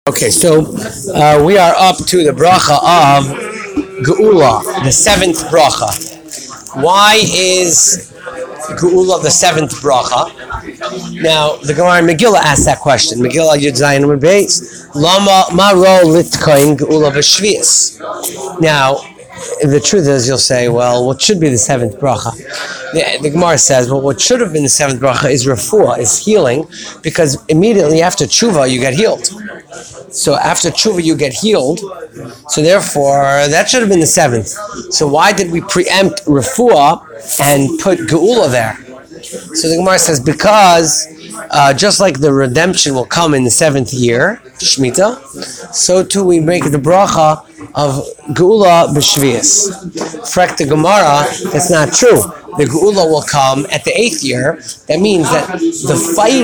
Okay, so we are up to the bracha of Geula, the seventh bracha. Why is Geula the seventh bracha? Now, the Gemara in Megillah asked that question. Megillah Yud Zayin Amud Beis, Lama Maro Litkoin Geula B'Shvius. Now, the truth is, you'll say, well, what should be the seventh bracha? The Gemara says, well, what should have been the seventh bracha is refuah, is healing, because immediately after tshuva you get healed. So after tshuva you get healed, so therefore that should have been the seventh. So why did we preempt refuah and put geula there? So the Gemara says, because just like the redemption will come in the seventh year, Shemitah, so too we make the bracha of Geula b'Shvius. Frek the Gemara, that's not true. The Geula will come at the eighth year. That means that the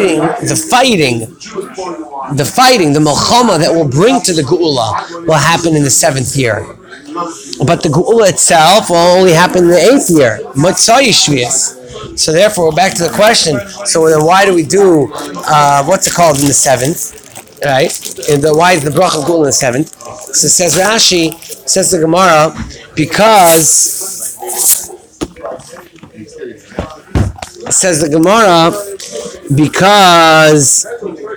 Melchama that will bring to the Geula will happen in the seventh year. But the Geula itself will only happen in the eighth year. Matzai Shvius. So therefore, we're back to the question. So then why do we do, what's it called in the seventh? Right? And why is the bracha of Geula in the seventh? So says Rashi, says the Gemara, because, says the Gemara, because,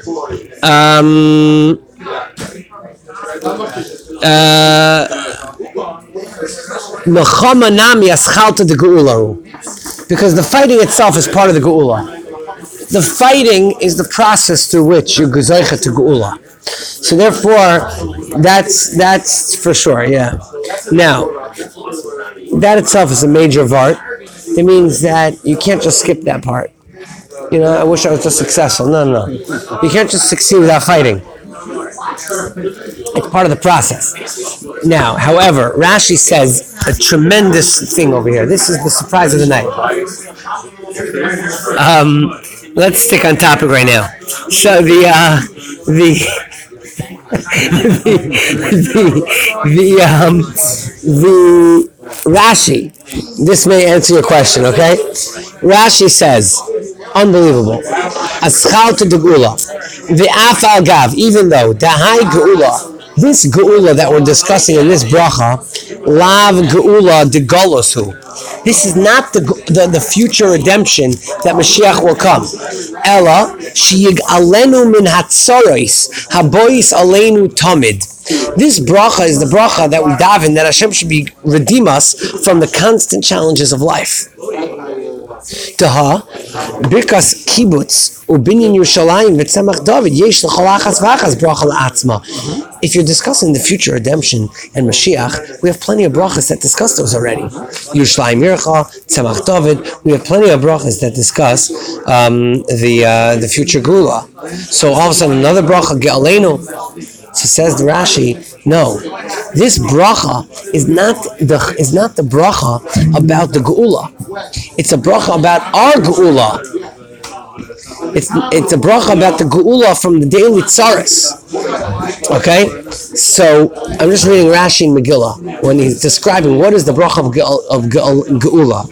because the fighting itself is part of the Geula. The fighting is the process through which you gezeicha to Geula. So therefore, that's for sure, yeah. Now, that itself is a major vart. It means that you can't just skip that part. You know, I wish I was just successful. No. You can't just succeed without fighting. It's part of the process. Now, however, Rashi says a tremendous thing over here. This is the surprise of the night. Let's stick on topic right now. So the Rashi, this may answer your question, okay? Rashi says, unbelievable. Aschal to the Geula. The afal gav, even though the high Geula, this Geula that we're discussing in this bracha, lav Geula de Golosu. This is not the future redemption that Mashiach will come. Ella sheyig alenu min hatzoros habois alenu tamid. This bracha is the bracha that we daven that Hashem should redeem us from the constant challenges of life. Taha, birkas kibbutz ubinyan Yerushalayim v'tzemach David yesh l'chol achas v'achas bracha la'atzma. If you're discussing the future redemption and Mashiach, we have plenty of brachas that discuss those already. Yerushalayim Yircha, tzemach David. We have plenty of brachas that discuss the future Geula. So all of a sudden another bracha ge'aleinu. So says the Rashi, no, this bracha is not the bracha about the Geula. It's a bracha about our Geula. It's a bracha about the Geula from the daily tzaras. Okay, so I'm just reading Rashi in Megillah when he's describing what is the bracha of Geula.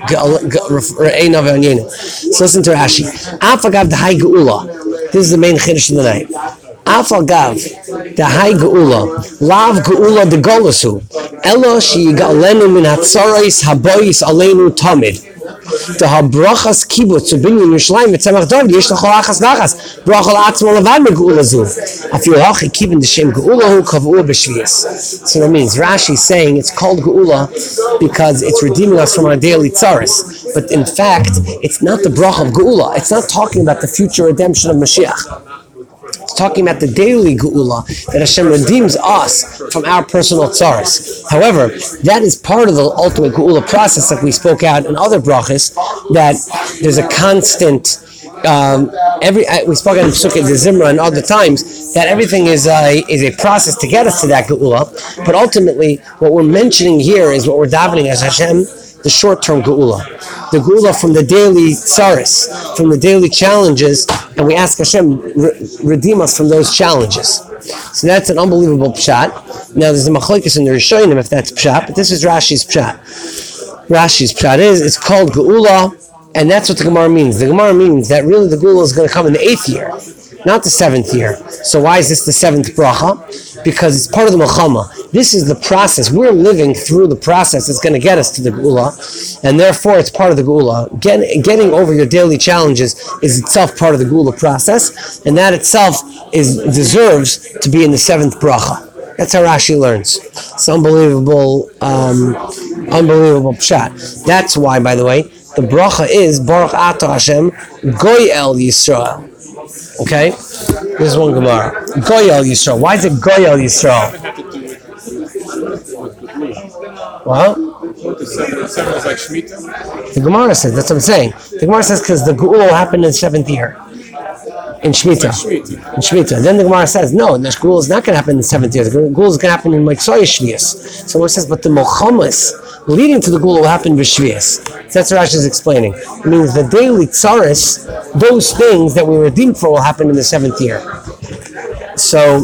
So listen to Rashi. Afagav the high Geula. This is the main chiddush of the night. Afal gav, the high geula, lav geula de golasu, elo sheyigalenu min hatzoros habois alenu tamid. The habrachas kibbutz ubinyan Yerushalayim v'tzemach David yesh l'chol achas v'achas bracha la'atzma levad megeula zu. Afilu hachi kiven d'shem geula hu kavua b'shvius. So that means Rashi is saying it's called geula because it's redeeming us from our daily tzaras. But in fact, it's not the bracha of geula. It's not talking about the future redemption of Mashiach. It's talking about the daily geula that Hashem redeems us from our personal tzaras. However, that is part of the ultimate geula process that we spoke out in other brachas. That there's a constant. We spoke out in Pesukei de Zimra and other times that everything is a process to get us to that geula. But ultimately, what we're mentioning here is what we're davening as Hashem. The short-term geula, the geula from the daily tzaras, from the daily challenges, and we ask Hashem redeem us from those challenges. So that's an unbelievable pshat. Now there's a machlokes in the Rishonim if that's pshat, but this is Rashi's pshat. Rashi's pshat is it's called geula, and that's what the Gemara means. The Gemara means that really the geula is going to come in the eighth year. not the 7th year. So why is this the 7th bracha? Because it's part of the Milchama. This is the process. We're living through the process that's going to get us to the Geula, and therefore it's part of the Geula. Getting over your daily challenges is itself part of the Geula process, and that itself deserves to be in the 7th bracha. That's how Rashi learns. It's unbelievable pshat. That's why, by the way, the bracha is Baruch Atah Hashem Goyel Yisrael. Okay? This is one Gemara. Goyel Yisrael. Why is it Goyel Yisrael? Well, the Gemara says, that's what I'm saying. The Gemara says because the Geula will happen in the 7th year. In Shemitah. Then the Gemara says, no, the Geula is not going to happen in the 7th year. The Geula is going to happen in Motzei Shvius. So it says, but the Milchamas leading to the Geula will happen in Shvius. So that's what Rashi is explaining. It means the daily tsaris, those things that we redeemed for, will happen in the 7th year. So,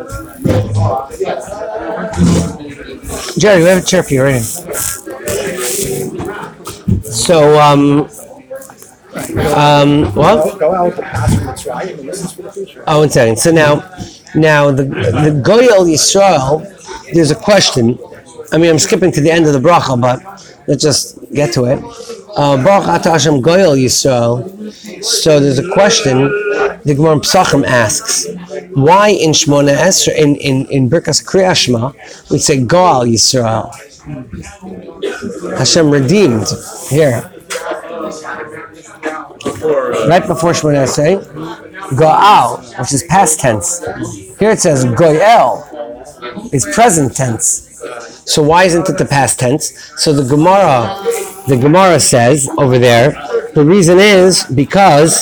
Jerry, we have a chair for you right here. So, what? Oh, 1 second. So now the Goyel Yisrael, there's a question. I mean, I'm skipping to the end of the bracha, but let's just get to it. Baruch Atah Hashem Goyel Yisrael. So there's a question. The Gemara in Pesachim asks, why in Shmona Esrei, in Birkas Kriyas Shema, we say Goal Yisrael? Hashem redeemed. Here. Right before Shmona Esrei, Goal, which is past tense. Here it says Goyel is present tense. So why isn't it the past tense? So the Gemara says over there, the reason is because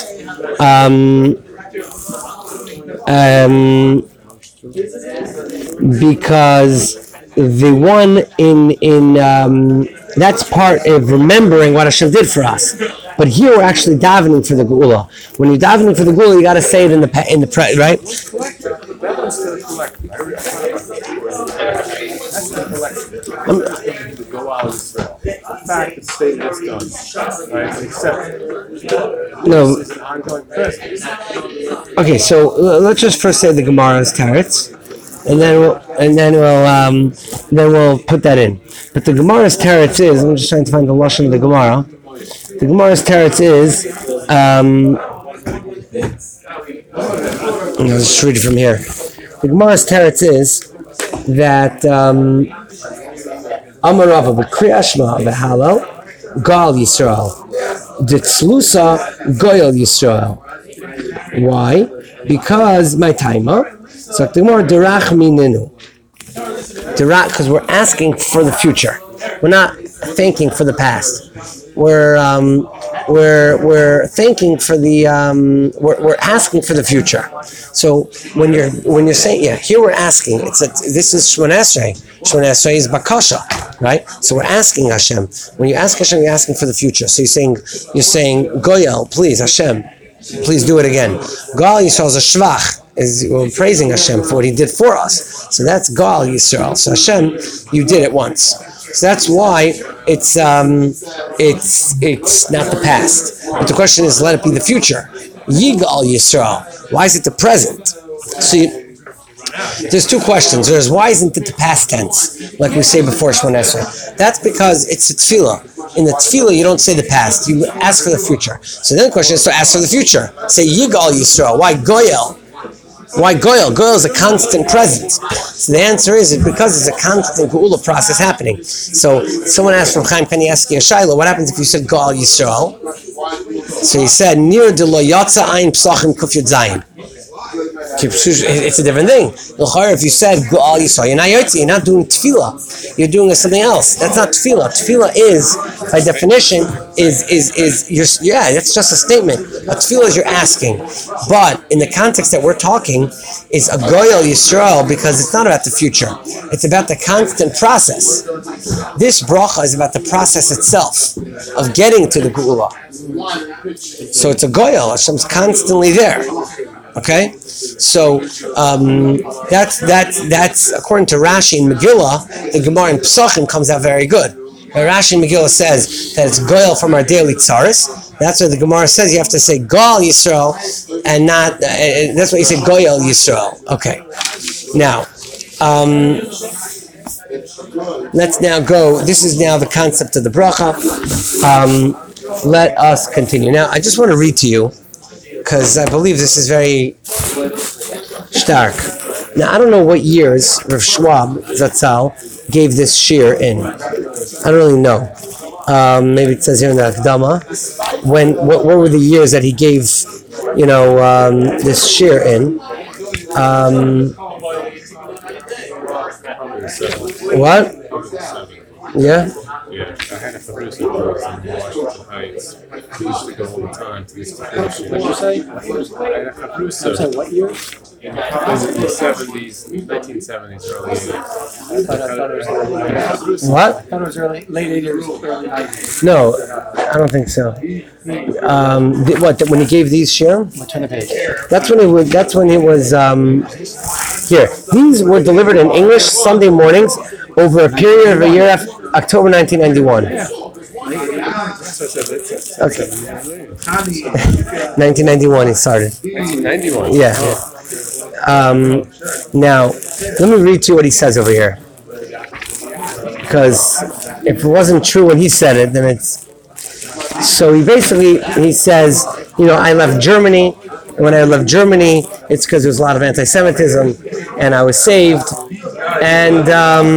the one in that's part of remembering what Hashem did for us. But here we're actually davening for the Geula. When you're davening for the Geula, you got to say it in the right. No. Okay, so let's just first say the Gemara's teretz, and then we'll put that in. But the Gemara's teretz is, I'm just trying to find the lashon of the Gemara. The Gemara's teretz is, I'll just read it from here. The Gemara's teretz is that Amar Rava b'Kriyas Shema v'Halal Gal Yisrael Ditzlusa Goyel Yisrael. Why? Because my taima. So the Gemara derach minenu. Derach, because we're asking for the future. We're not thanking for the past. We're thanking for the we're asking for the future. So when you're saying here we're asking, this is Shmona Esrei. Shmona Esrei is bakasha, right? So we're asking Hashem. When you ask Hashem, you're asking for the future. So you're saying Goyel, please Hashem, please do it again. Gal Yisrael is a shvach. We're praising Hashem for what He did for us. So that's Gal Yisrael. So Hashem, you did it once. So that's why it's not the past. But the question is, let it be the future. Yigal Yisrael. Why is it the present? So there's two questions. There's why isn't it the past tense, like we say before Shmona Esrei? That's because it's a tefillah. In the tefillah, you don't say the past. You ask for the future. So then the question is, so ask for the future. Say Yigal Yisrael. Why Goyel? Why Goyel? Goyel is a constant present. So the answer is because it's a constant Geula process happening. So someone asked from Chaim Kanievsky a Shaila, what happens if you said Goal Yisrael? So he said, Nir de lo yotza ein psachim kuf yud zayin. It's a different thing. If you said Goal Yisrael, you're not doing tefillah. You're doing something else. That's not tefillah. Tefillah is, by definition, that's just a statement. A tefillah is you're asking. But in the context that we're talking, is a Goyel Yisrael because it's not about the future. It's about the constant process. This bracha is about the process itself of getting to the Geula. So it's a Goyel. Hashem's constantly there. Okay, so that's according to Rashi in Megillah. The Gemara in Pesachim comes out very good. Rashi in Megillah says that it's Goyel from our daily tsaris, That's what the Gemara says. You have to say Gal Yisrael, and not. That's why you say Goyal Yisrael. Okay. Now, let's now go. This is now the concept of the bracha. Let us continue. Now, I just want to read to you because I believe this is very stark. Now, I don't know what years Rav Schwab Zatzal gave this shir in. I don't really know. Maybe it says here in the Akdama. What were the years that he gave, this shir in? What? Yeah? Yeah, I had a producer who was in Washington Heights. He used to go all the time to this producer. What did you say? I had a producer. I'm sorry, what year? It was in the 70s, 1970s, early 80s. I thought it was What? late 80s, early 90s. No, I don't think so. When he gave these shir? Turn the page. That's when he was here. These were delivered in English Sunday mornings over a period of a year after October 1991. Okay. 1991 he started. 1991? Yeah. Now, let me read to you what he says over here. Because if it wasn't true when he said it, then it's... So he says, I left Germany. And when I left Germany, it's because there was a lot of anti-Semitism, and I was saved. And,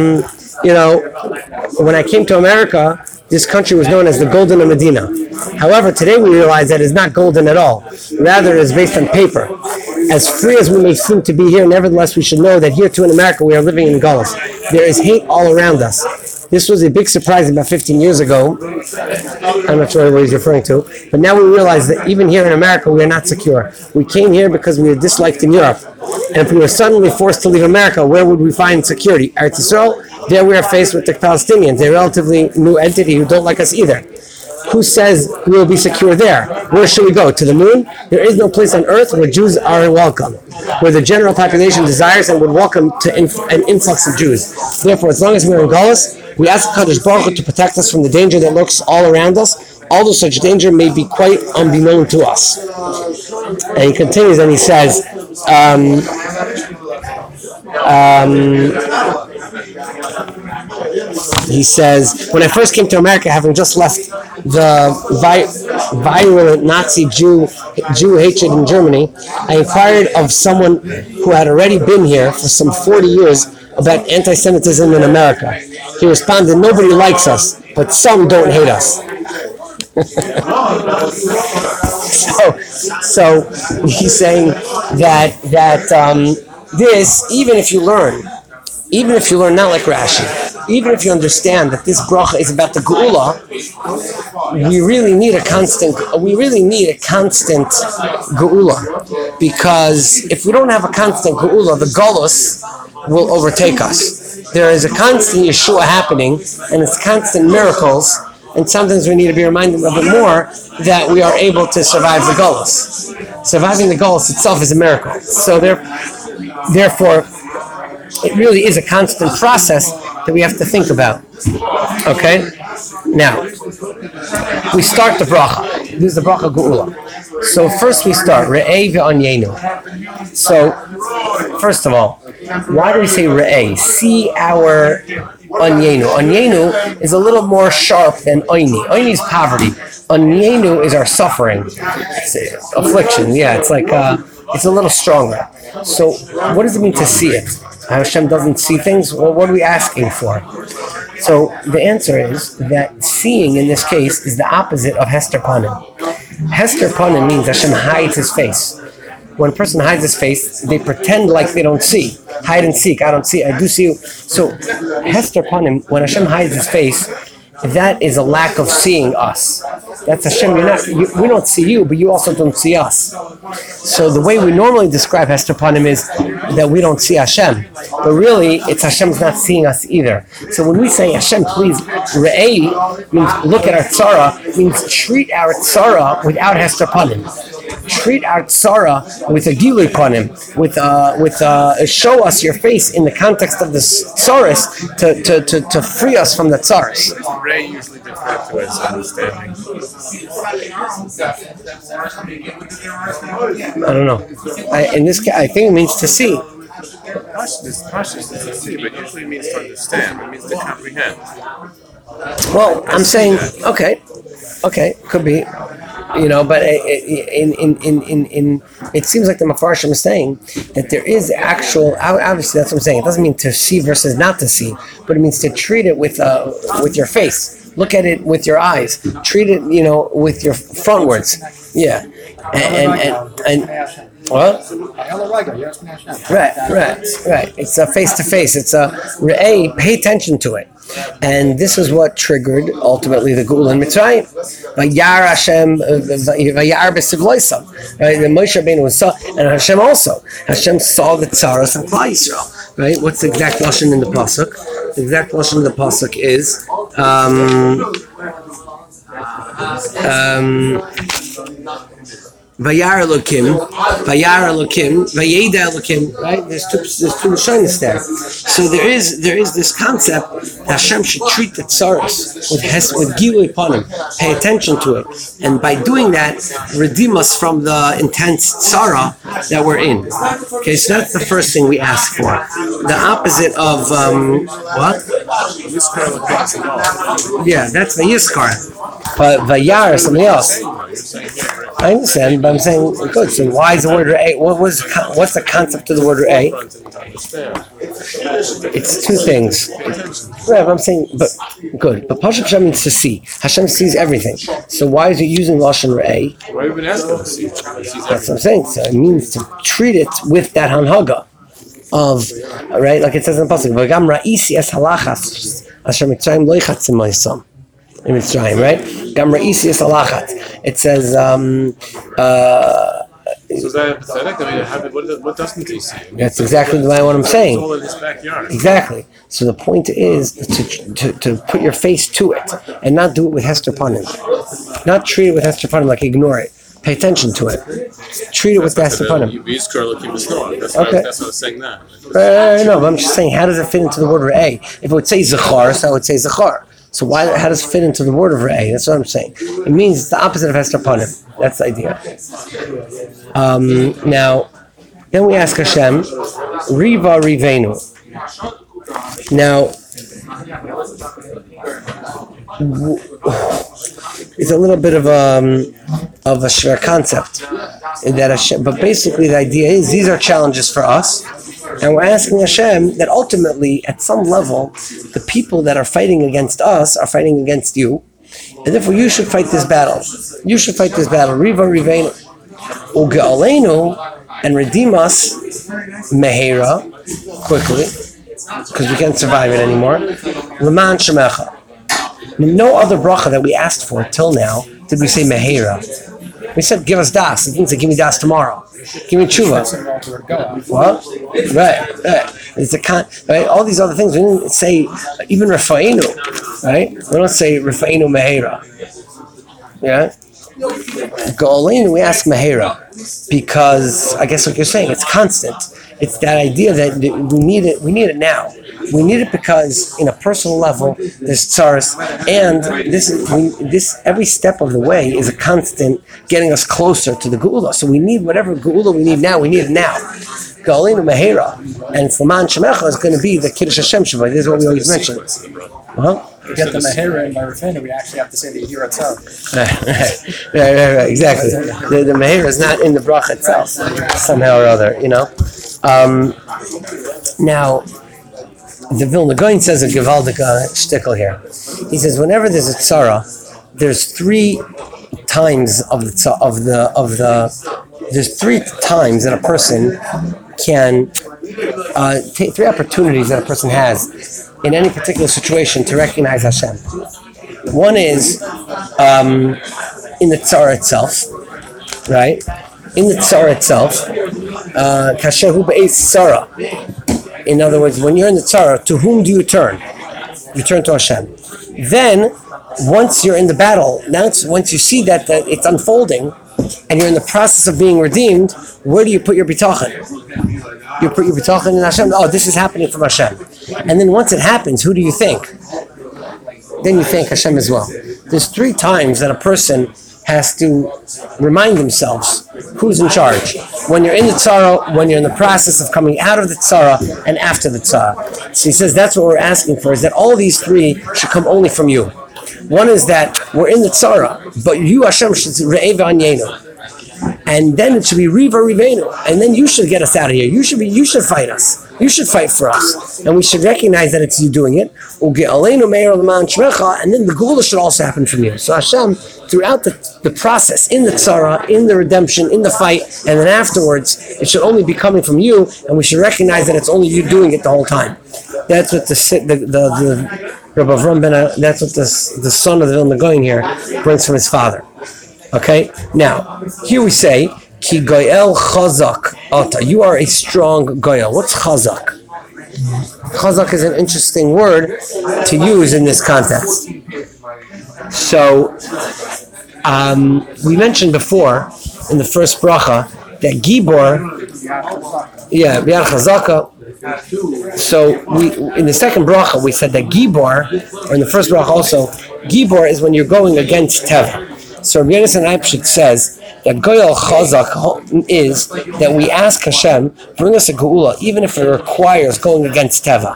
when I came to America, this country was known as the Golden Medina. However, today we realize that it's not golden at all. Rather, it is based on paper. As free as we may seem to be here, nevertheless, we should know that here too in America, we are living in Gullus. There is hate all around us. This was a big surprise about 15 years ago. I'm not sure what he's referring to. But now we realize that even here in America, we are not secure. We came here because we were disliked in Europe. And if we were suddenly forced to leave America, where would we find security? Eretz Yisrael, there we are faced with the Palestinians, a relatively new entity who don't like us either. Who says we will be secure there? Where should we go? To the moon? There is no place on earth where Jews are welcome, where the general population desires and would welcome to an influx of Jews. Therefore, as long as we are in Galus, we ask Kadosh Baruch Hu to protect us from the danger that lurks all around us, although such danger may be quite unbeknown to us. And he continues and he says, when I first came to America, having just left the virulent Nazi Jew hatred in Germany, I inquired of someone who had already been here for some 40 years about anti-Semitism in America. He responded, nobody likes us, but some don't hate us. So he's saying that this, even if you learn not like Rashi, even if you understand that this bracha is about the Geula, we really need a constant Geula, because if we don't have a constant Geula, the Golus will overtake us. There is a constant Yeshua happening, and it's constant miracles, and sometimes we need to be reminded a little bit more that we are able to survive the Golus. Surviving the Golus itself is a miracle. So therefore, it really is a constant process that we have to think about. Okay? Now, we start the bracha. This is the bracha Geula. So first we start Re'eh ve'anyenu. So, first of all, why do we say Re'eh? See our Anyenu. Anyenu is a little more sharp than Oini. Oini is poverty. Anyenu is our suffering. It's affliction. Yeah, it's like, it's a little stronger. So, what does it mean to see it? Hashem doesn't see things? Well, what are we asking for? So, the answer is that seeing in this case is the opposite of Hester Panim. Hester Panim means Hashem hides his face. When a person hides his face, they pretend like they don't see. Hide and seek. I don't see. I do see you. So, Hester Panim, when Hashem hides his face, that is a lack of seeing us. That's Hashem. We don't see you, but you also don't see us. So the way we normally describe Hester Panim is that we don't see Hashem, but really it's Hashem's not seeing us either. So when we say Hashem, please Re'eh, means look at our tzara, means treat our tzara without Hester Panim. treat our tzara with a gilui panim, with show us your face in the context of the tzaras to free us from the tzaras. Ray usually referred to as understanding. I don't know. In this case, I think it means to see. Pashtus is to see, but usually it means to understand. It means to comprehend. Well, I'm saying okay, could be, but it seems like the Mefarshim is saying that there is actual. Obviously, that's what I'm saying. It doesn't mean to see versus not to see, but it means to treat it with your face. Look at it with your eyes. Treat it, with your frontwards. Yeah, and what? Right. It's a face to face. It's a re'eh. Pay attention to it. And this is what triggered ultimately the Geula in Mitzrayim. Vayar Hashem, Vayar b'sivloisam. Right, the Moshe Rabbeinu saw, and Hashem also. Hashem saw the tzaras of Klal Yisrael. Right, what's the exact lashon in the pasuk? The exact lashon in the pasuk is. Vayar Elokim, Vayeda Elokim. Right? There's two lashonos there. So there is this concept that Hashem should treat the tzaras with gilui panim, pay attention to it, and by doing that, redeem us from the intense tzara that we're in. Okay, so that's the first thing we ask for. The opposite of what? Yeah, that's Vayiskar. But Vayar is something else. I understand, but I'm saying good. So why is the word re'eh? What's the concept of the word re'eh? It's two things. Right, but I'm saying, but good. But Pashup Hashem means to see. Hashem sees everything. So why is it using lashon re'eh? Why have you been asking to see? That's what I'm saying. So it means to treat it with that hanhaga of, right, like it says in the pasuk. V'gam ra'isi es halachas asher mitzrayim lo yichatzim ma'isam. In Mitzrayim, right? Gam ra'isi es halachat. It says. So is that pathetic? I mean, what doesn't he see? That's exactly what I'm saying. It's all in his backyard. Exactly. So the point is to put your face to it and not do it with Hester Panim. Not treat it with Hester Panim, like ignore it. Pay attention to it. Treat it with Hester Panim. That's Okay. That's not saying that. No, but I'm just saying, how does it fit into the word re'eh? If it would say zachar, so I would say zachar. So how does it fit into the word of re'eh? That's what I'm saying. It means it's the opposite of Hester Panim. That's the idea. Now, then we ask Hashem, Riva Rivenu. Now, it's a little bit of a shver concept that Hashem, but basically the idea is these are challenges for us, and we're asking Hashem that ultimately, at some level, the people that are fighting against us are fighting against you, and therefore you should fight this battle. You should fight this battle. Riva Rivenu, Uge'aleinu, and redeem us mehera, quickly, because we can't survive it anymore. L'man shemecha. No other bracha that we asked for till now did we say mehera. We said give us das. It didn't say give me das tomorrow. Give me tshuva. What? Right. It's right. All these other things we didn't say. Even Rafa'inu. Right. We don't say Rafa'inu mehera. Yeah. Go'aleinu, we ask Mehera because I guess what you're saying, it's constant. It's that idea that we need it. We need it now. We need it because, in a personal level, there's tzaras, and this every step of the way is a constant getting us closer to the geula. So we need whatever geula we need now. We need it now. Go'aleinu Mehera, and it's L'man Shemecha is going to be the Kiddush Hashem Shabbat. This is what we always mention. To get the Mehera and by Rafina, we actually have to say the Yehira itself. Right, exactly. The Mehera is not in the bracha itself, somehow or other, Now, the Vilna Gaon says a Gevaldik shtickle here. He says whenever there's a tzara, there's 3 times there's 3 times that a person can take 3 opportunities that a person has in any particular situation to recognize Hashem. One is in the tzara itself, right? In the tzara itself, kashehu be'ez tzara. In other words, when you're in the tzara, to whom do you turn? You turn to Hashem. Then, once you're in the battle, once you see that it's unfolding, and you're in the process of being redeemed, where do you put your bitachon? You put your bitachon in Hashem. Oh, this is happening from Hashem. And then once it happens, who do you think? Then you thank Hashem as well. There's 3 times that a person has to remind themselves who's in charge. When you're in the tzara, when you're in the process of coming out of the tzara, and after the tzara. So he says that's what we're asking for, is that all these 3 should come only from you. One is that we're in the tzara, but you, Hashem, should re'eva anyenu. And then it should be Riva Rivenu. And then you should get us out of here. You should fight us. You should fight for us. And we should recognize that it's you doing it. And then the Geula should also happen from you. So Hashem, throughout the process, in the tzara, in the redemption, in the fight, and then afterwards, it should only be coming from you, and we should recognize that it's only you doing it the whole time. That's what the Rabbi Avram ben, that's what the son of the Vilna Gaon here brings from his father. Okay, now here we say Ki Goyel Chazak Ata. You are a strong Goyel. What's Chazak? Chazak is an interesting word to use in this context. So we mentioned before in the first bracha that Gibor, Biar Chazaka. So we in the second bracha we said that Gibor, or in the first bracha also, Gibor is when you're going against Teva. So Rabbi Yonasan Eibshitz says that Goyal Chazak is that we ask Hashem, bring us a Geula, even if it requires going against Teva.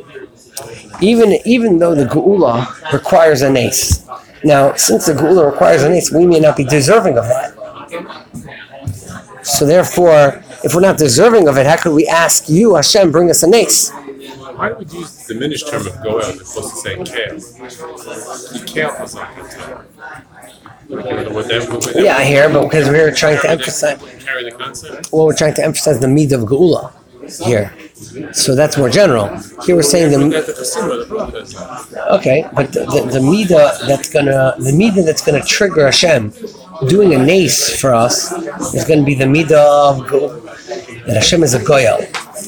Even though the Geula requires a nace. Now, since the Geula requires a nace, we may not be deserving of that. So therefore, if we're not deserving of it, how could we ask you, Hashem, bring us a nace? Why would you use the diminished term of Goel as opposed to saying Kale? Kale was like that. I hear, but because we're trying to emphasize. Carry the concept? Well, we're trying to emphasize the midah of Geula here. So that's more general. Here we're saying okay, but the midah that's gonna trigger Hashem doing a nace for us is going to be the midah of Geula, that Hashem is a Goyal.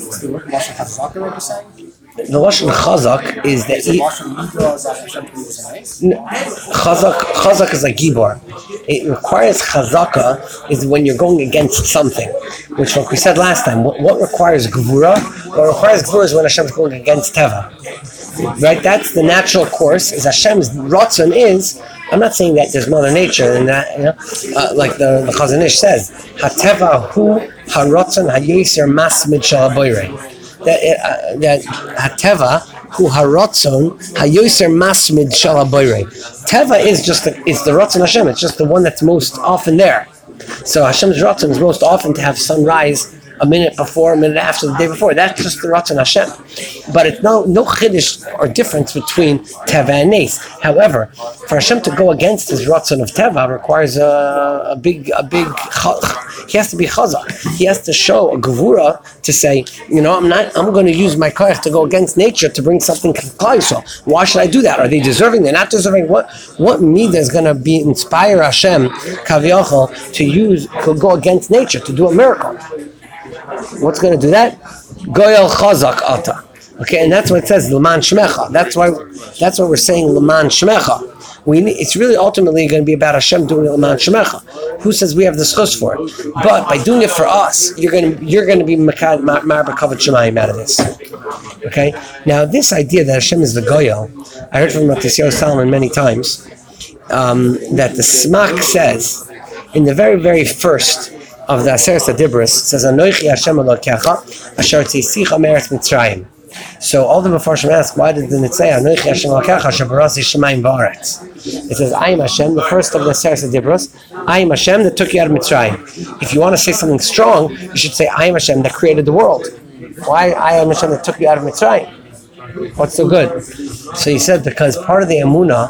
The Lashon Chazak is that Chazak is like Gibor. It requires Chazaka is when you're going against something, which like we said last time. What requires Gvura? What requires Gvura is when Hashem's going against Teva. Right? That's the natural course. Is Hashem's Ratzon is. I'm not saying that there's Mother Nature and that, like the Chazon Ish says, HaTeva hu haratzon hayoser masmid shel haboirei. That Hateva hu haratzon hayoser masmid shel haboirei. Teva is the Ratzon Hashem. It's just the one that's most often there. So Hashem's Ratzon is most often to have sunrise a minute before, a minute after, the day before. That's just the Ratzon Hashem. But it's no chiddush or difference between Teva and Nes. However, for Hashem to go against his Ratzon of Teva requires a big. He has to be chazak. He has to show a gevura to say, I'm going to use my koyach to go against nature to bring something to Klal Yisrael. Why should I do that? Are they deserving? They're not deserving. What midah is going to inspire Hashem kaviyachol to go against nature to do a miracle? What's going to do that? Goyal chazak ata. Okay, and that's what it says, L'man Shmecha. That's why we're saying L'man Shmecha. It's really ultimately going to be about Hashem doing L'man Shmecha. Who says we have the schus for it? But by doing it for us, you're going to be Makad Marba Kavod Shemayim out of this. Okay. Now this idea that Hashem is the Goyal, I heard from Matisyahu Salomon many times that the Smak says in the very very first of the Aseret HaDibros, it says Anochi Hashem Elokecha Asher Tzisicha Meretz Mitzrayim. So all the Mefarshim ask, why did it say Anochi Hashem Elokecha Asher Barasi Shemayim Va'aretz? It says I am Hashem, the first of the Aseret HaDibros. I am Hashem that took you out of Mitzrayim. If you want to say something strong, you should say I am Hashem that created the world. Why I am Hashem that took you out of Mitzrayim? What's so good? So he said because part of the emunah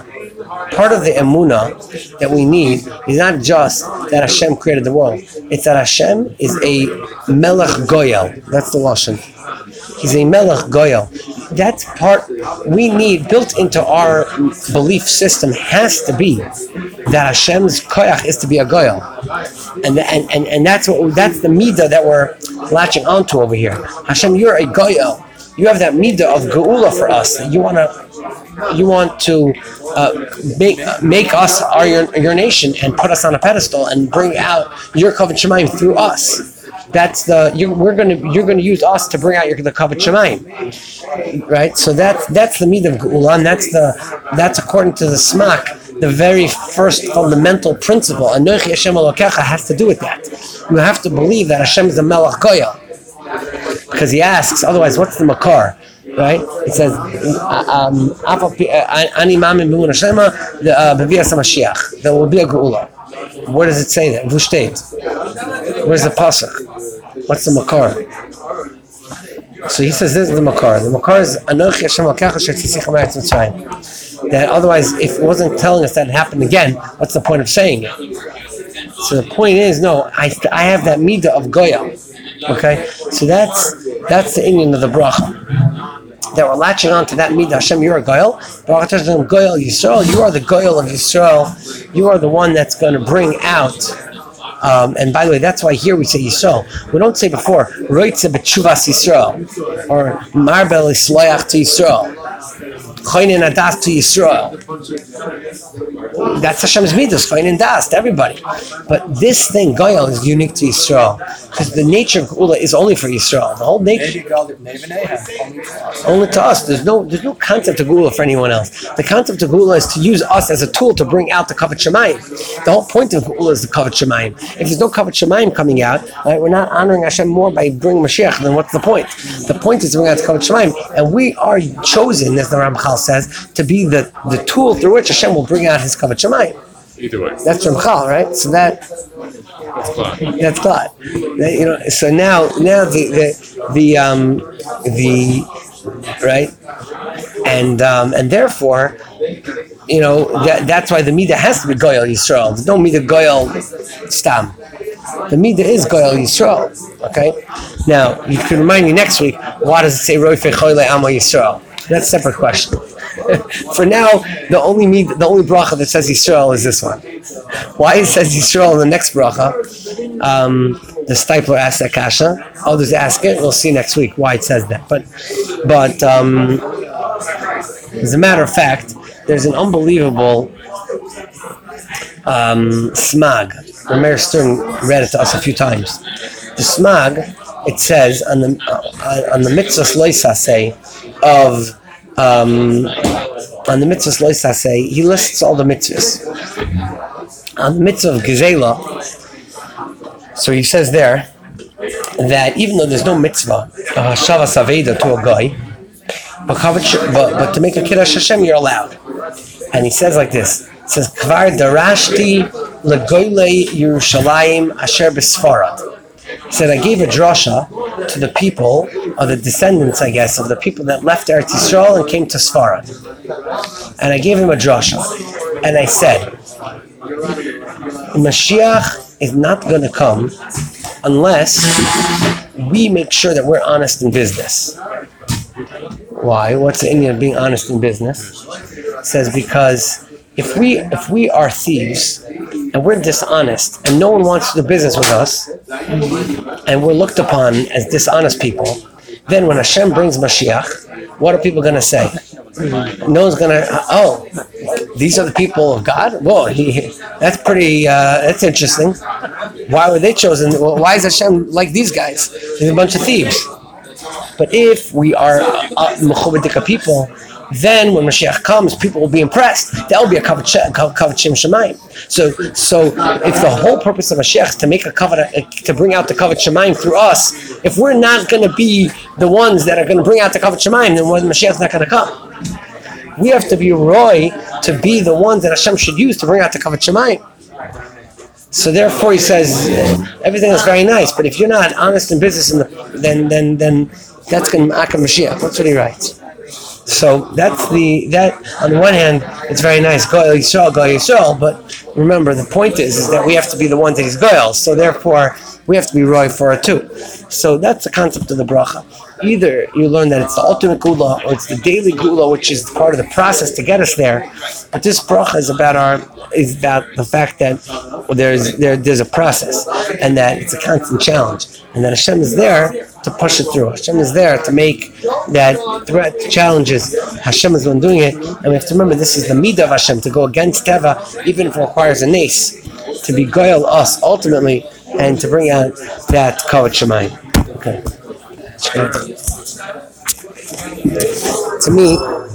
that we need is not just that Hashem created the world. It's that Hashem is a Melech Goyal. That's the Lashon. He's a Melech Goyal. That's part we need built into our belief system has to be that Hashem's koyach is to be a Goyal. And that's the midah that we're latching onto over here. Hashem, you're a Goyal. you have that midah of geula for us. That you want to make us your nation and put us on a pedestal and bring out your kavod shemayim through us. That's you're gonna use us to bring out the kavod shemayim, right? So that's the midah of geula, and that's according to the Smak. The very first fundamental principle, Anochi Hashem Elokecha, has to do with that. You have to believe that Hashem is a Melech Goyal. Because he asks, otherwise, what's the Makar? Right? It says, Ani Mamin B'mun Hashema, B'vias HaMashiach. There will be a Geula. Where does it say that? Vushtet. Where's the Pasuk? What's the Makar? So he says this is the Makar. The Makar is Anochi Hashem Elokecha Shetzisichem Eretz Mitzrayim. That otherwise, if it wasn't telling us that it happened again, what's the point of saying it? So the point is, no, I have that midah of goyal. Okay, so that's the inyan of the bracha. That we're latching on to that midah. Hashem, you're a goyal. Baruch Hashem, goyal Yisrael. You are the goyal of Yisrael. You are the one that's going to bring out. And by the way, that's why here we say Yisrael. We don't say before Roitze b'tshuvas Yisrael or Marbel Isloyach to Yisrael. Choinin Adas to Yisrael. That's Hashem's midas, Choinin Das to everybody. But this thing, Goyal, is unique to Yisrael. Because the nature of Geula is only for Yisrael. The whole nature. Only to us. There's no concept of Geula for anyone else. The concept of Geula is to use us as a tool to bring out the Kavod Shemayim. The whole point of Geula is the Kavod Shemayim. If there's no Kavod Shemayim coming out, right, we're not honoring Hashem more by bringing Mashiach, then what's the point? The point is to bring out the Kavod Shemayim. And we are chosen, as the Ramchal says, to be the tool through which Hashem will bring out his Kavod Shemayim. Either way. That's Ramchal, right? So that's God. You know. So now the right, and therefore, you know, that's why the midah has to be Goyal Yisrael. There's no midah Goyal Stam. The midah is Goyal Yisrael. Okay. Now you can remind me next week. Why does it say Roifei Choyle Amo Yisrael? That's a separate question. For now, the only bracha that says Yisrael is this one. Why it says Yisrael in the next bracha? The Stipler asked that kasha. Others ask it. We'll see next week why it says that. But as a matter of fact, there's an unbelievable smag. Rameir Stern read it to us a few times. The smag, it says on the mitzvahs loisaseh of on the mitzvahs loisaseh, he lists all the mitzvahs. On the mitzvah of gezela, so he says there that even though there's no mitzvah shavas aveda to a guy, but to make a kiddush Hashem you're allowed. And he says like this. It says Kvar darashti legoylei Yerushalayim asher b'Sfarad. He said, I gave a drasha to the people, or the descendants, I guess, of the people that left Eretz Yisrael and came to Sfarad. And I gave him a drasha. And I said, Mashiach is not going to come unless we make sure that we're honest in business. Why? What's the Indian of being honest in business? It says because if we are thieves and we're dishonest and no one wants to do business with us and we're looked upon as dishonest people, then when Hashem brings Mashiach, what are people going to say? No one's going to, these are the people of God? Whoa, that's pretty, that's interesting. Why were they chosen? Well, why is Hashem like these guys? They're a bunch of thieves. But if we are Mechubedika people, then when Mashiach comes, people will be impressed. There'll be a kavod shem shemayim. So if the whole purpose of Mashiach is to make a kavod, to bring out the kavod shemayim through us, if we're not going to be the ones that are going to bring out the kavod shemayim, then Mashiach's not going to come. We have to be roy to be the ones that Hashem should use to bring out the kavod shemayim. So therefore, he says everything is very nice, but if you're not honest in business, then that's going to ma'akam Mashiach. That's what he writes. So that's that. On the one hand, it's very nice, Goyal Yisrael. But remember, the point is that we have to be the ones that he's Goyal. So therefore, we have to be roy for it too. So that's the concept of the bracha. Either you learn that it's the ultimate gula, or it's the daily gula, which is part of the process to get us there. But this bracha is about the fact that there's a process, and that it's a constant challenge, and that Hashem is there to push it through. Hashem is there to make that threat, challenges. Hashem is the one doing it, and we have to remember this is the midah of Hashem, to go against Teva, even if it requires a nace, to be goyal us ultimately, and to bring out that kavod shemayim. Okay. To me,